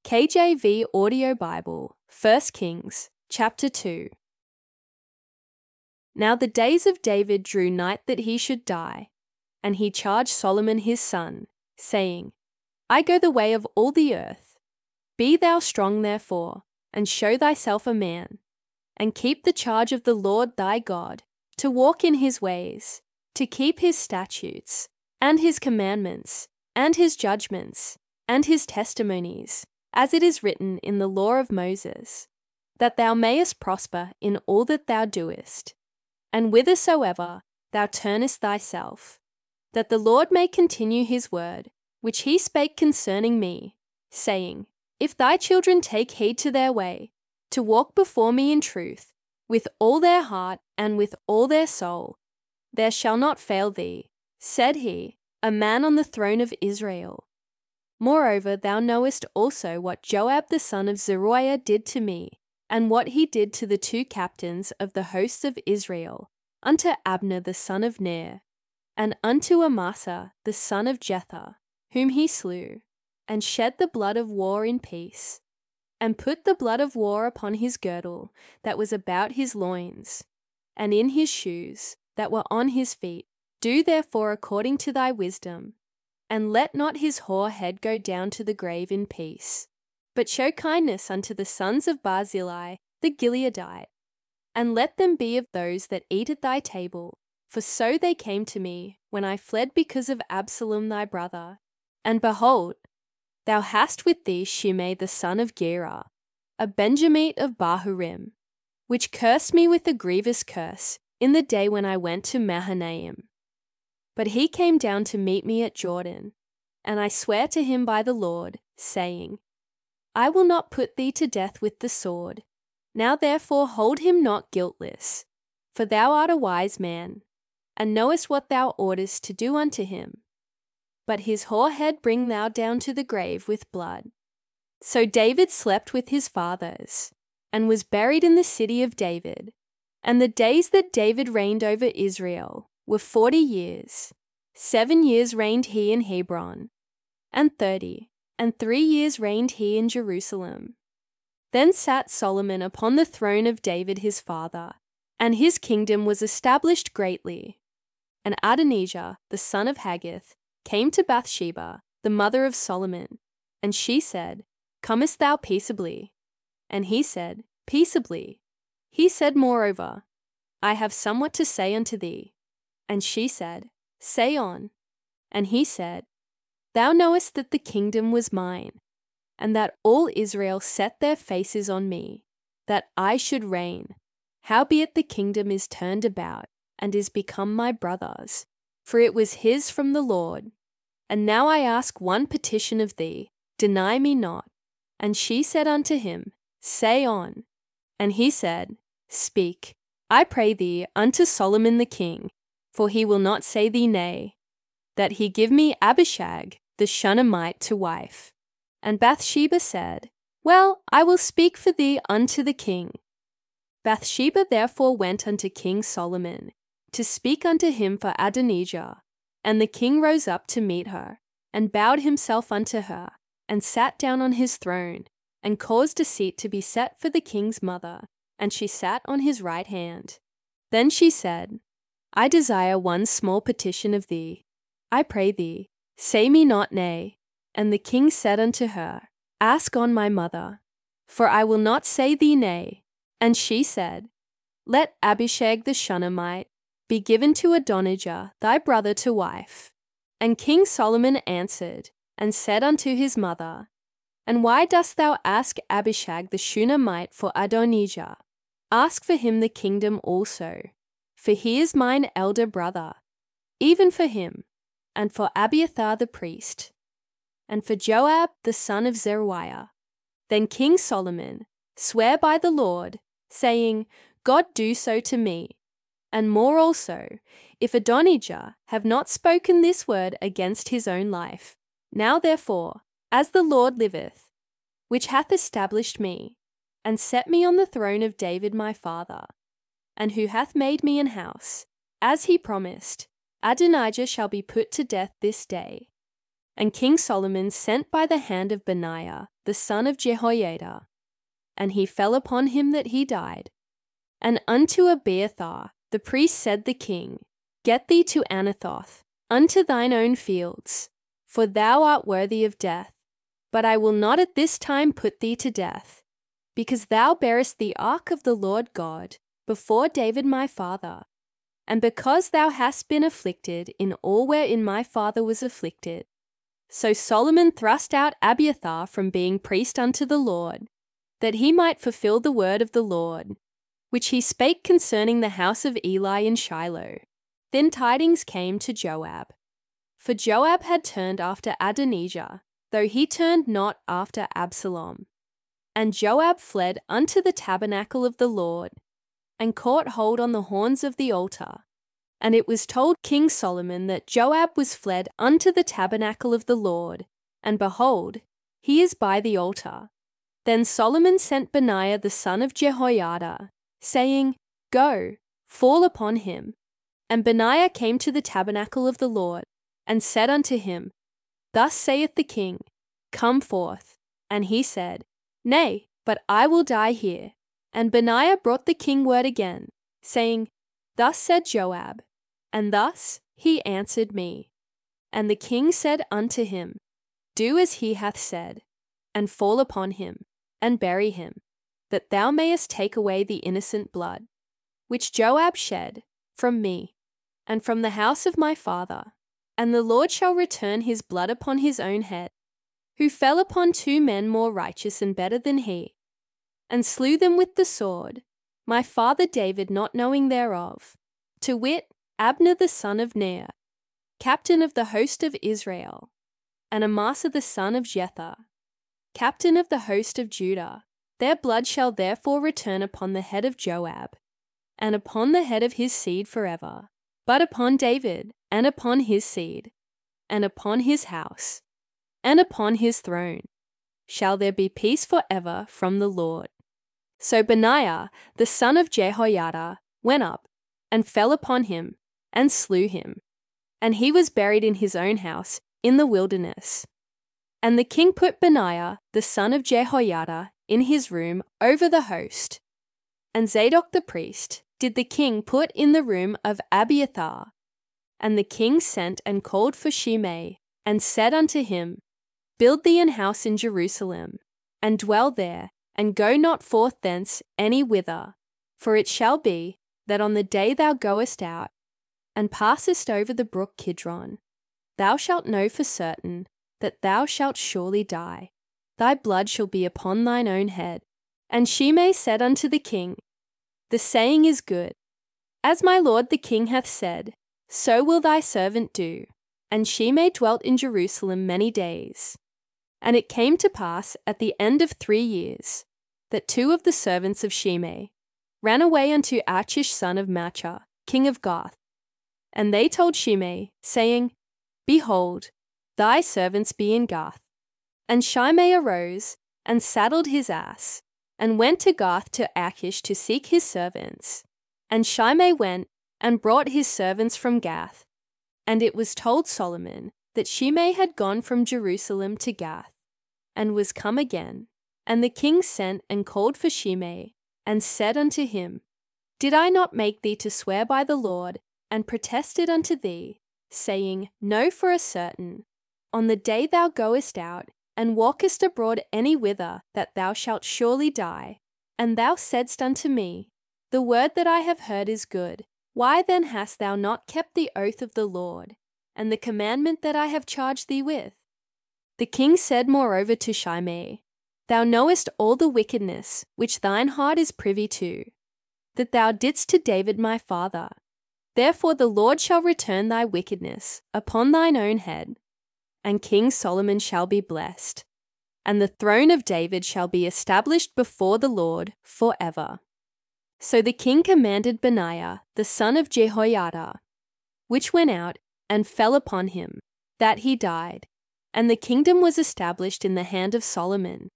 KJV Audio Bible, 1 Kings, chapter 2. Now the days of David drew nigh that he should die, and he charged Solomon his son, saying, I go the way of all the earth. Be thou strong therefore, and show thyself a man, and keep the charge of the Lord thy God, to walk in his ways, to keep his statutes, and his commandments, and his judgments, and his testimonies, as it is written in the law of Moses, that thou mayest prosper in all that thou doest, and whithersoever thou turnest thyself, that the Lord may continue his word, which he spake concerning me, saying, If thy children take heed to their way, to walk before me in truth, with all their heart and with all their soul, there shall not fail thee, said he, a man on the throne of Israel. Moreover, thou knowest also what Joab the son of Zeruiah did to me, and what he did to the two captains of the hosts of Israel, unto Abner the son of Ner, and unto Amasa the son of Jether, whom he slew, and shed the blood of war in peace, and put the blood of war upon his girdle that was about his loins, and in his shoes that were on his feet. Do therefore according to thy wisdom, and let not his hoar head go down to the grave in peace, but show kindness unto the sons of Barzillai the Gileadite, and let them be of those that eat at thy table, for so they came to me when I fled because of Absalom thy brother. And behold, thou hast with thee Shimei the son of Gera, a Benjamite of Bahurim, which cursed me with a grievous curse in the day when I went to Mahanaim. But he came down to meet me at Jordan, and I swear to him by the Lord, saying, I will not put thee to death with the sword. Now therefore hold him not guiltless, for thou art a wise man, and knowest what thou oughtest to do unto him. But his hoar head bring thou down to the grave with blood. So David slept with his fathers, and was buried in the city of David. And the days that David reigned over Israel were 40 years. 7 years reigned he in Hebron, and 30, and 3 years reigned he in Jerusalem. Then sat Solomon upon the throne of David his father, and his kingdom was established greatly. And Adonijah, the son of Haggith, came to Bathsheba, the mother of Solomon, and she said, Comest thou peaceably? And he said, Peaceably. He said moreover, I have somewhat to say unto thee. And she said, Say on. And he said, Thou knowest that the kingdom was mine, and that all Israel set their faces on me, that I should reign. Howbeit the kingdom is turned about, and is become my brother's, for it was his from the Lord. And now I ask one petition of thee, deny me not. And she said unto him, Say on. And he said, Speak, I pray thee, unto Solomon the king, for he will not say thee nay, that he give me Abishag the Shunammite to wife. And Bathsheba said, Well, I will speak for thee unto the king. Bathsheba therefore went unto King Solomon, to speak unto him for Adonijah. And the king rose up to meet her, and bowed himself unto her, and sat down on his throne, and caused a seat to be set for the king's mother, and she sat on his right hand. Then she said, I desire one small petition of thee. I pray thee, say me not nay. And the king said unto her, Ask on, my mother, for I will not say thee nay. And she said, Let Abishag the Shunammite be given to Adonijah thy brother to wife. And King Solomon answered, and said unto his mother, And why dost thou ask Abishag the Shunammite for Adonijah? Ask for him the kingdom also, for he is mine elder brother, even for him, and for Abiathar the priest, and for Joab the son of Zeruiah. Then King Solomon sware by the Lord, saying, God do so to me, and more also, if Adonijah have not spoken this word against his own life. Now therefore, as the Lord liveth, which hath established me, and set me on the throne of David my father, and who hath made me an house, as he promised, Adonijah shall be put to death this day. And King Solomon sent by the hand of Benaiah the son of Jehoiada. And he fell upon him that he died. And unto Abiathar the priest said the king, Get thee to Anathoth, unto thine own fields, for thou art worthy of death. But I will not at this time put thee to death, because thou bearest the ark of the Lord God before David my father, and because thou hast been afflicted in all wherein my father was afflicted. So Solomon thrust out Abiathar from being priest unto the Lord, that he might fulfill the word of the Lord, which he spake concerning the house of Eli in Shiloh. Then tidings came to Joab. For Joab had turned after Adonijah, though he turned not after Absalom. And Joab fled unto the tabernacle of the Lord, and caught hold on the horns of the altar. And it was told King Solomon that Joab was fled unto the tabernacle of the Lord, and behold, he is by the altar. Then Solomon sent Benaiah the son of Jehoiada, saying, Go, fall upon him. And Benaiah came to the tabernacle of the Lord, and said unto him, Thus saith the king, Come forth. And he said, Nay, but I will die here. And Benaiah brought the king word again, saying, Thus said Joab, and thus he answered me. And the king said unto him, Do as he hath said, and fall upon him, and bury him, that thou mayest take away the innocent blood, which Joab shed from me, and from the house of my father. And the Lord shall return his blood upon his own head, who fell upon 2 men more righteous and better than he, and slew them with the sword, my father David not knowing thereof, to wit, Abner the son of Ner, captain of the host of Israel, and Amasa the son of Jether, captain of the host of Judah. Their blood shall therefore return upon the head of Joab, and upon the head of his seed forever, but upon David, and upon his seed, and upon his house, and upon his throne, shall there be peace forever from the Lord. So Benaiah, the son of Jehoiada, went up, and fell upon him, and slew him. And he was buried in his own house, in the wilderness. And the king put Benaiah, the son of Jehoiada, in his room over the host. And Zadok the priest did the king put in the room of Abiathar. And the king sent and called for Shimei, and said unto him, Build thee an house in Jerusalem, and dwell there, and go not forth thence any whither. For it shall be, that on the day thou goest out, and passest over the brook Kidron, thou shalt know for certain that thou shalt surely die. Thy blood shall be upon thine own head. And Shimei said unto the king, The saying is good. As my lord the king hath said, so will thy servant do. And Shimei dwelt in Jerusalem many days. And it came to pass at the end of 3 years, that 2 of the servants of Shimei ran away unto Achish son of Maachah, king of Gath. And they told Shimei, saying, Behold, thy servants be in Gath. And Shimei arose, and saddled his ass, and went to Gath to Achish to seek his servants. And Shimei went, and brought his servants from Gath. And it was told Solomon that Shimei had gone from Jerusalem to Gath, and was come again. And the king sent and called for Shimei, and said unto him, Did I not make thee to swear by the Lord, and protested unto thee, saying, Know for a certain, on the day thou goest out, and walkest abroad any whither, that thou shalt surely die? And thou saidst unto me, The word that I have heard is good. Why then hast thou not kept the oath of the Lord, and the commandment that I have charged thee with? The king said moreover to Shimei, Thou knowest all the wickedness which thine heart is privy to, that thou didst to David my father. Therefore the Lord shall return thy wickedness upon thine own head, and King Solomon shall be blessed, and the throne of David shall be established before the Lord forever. So the king commanded Benaiah, the son of Jehoiada, which went out and fell upon him, that he died, and the kingdom was established in the hand of Solomon.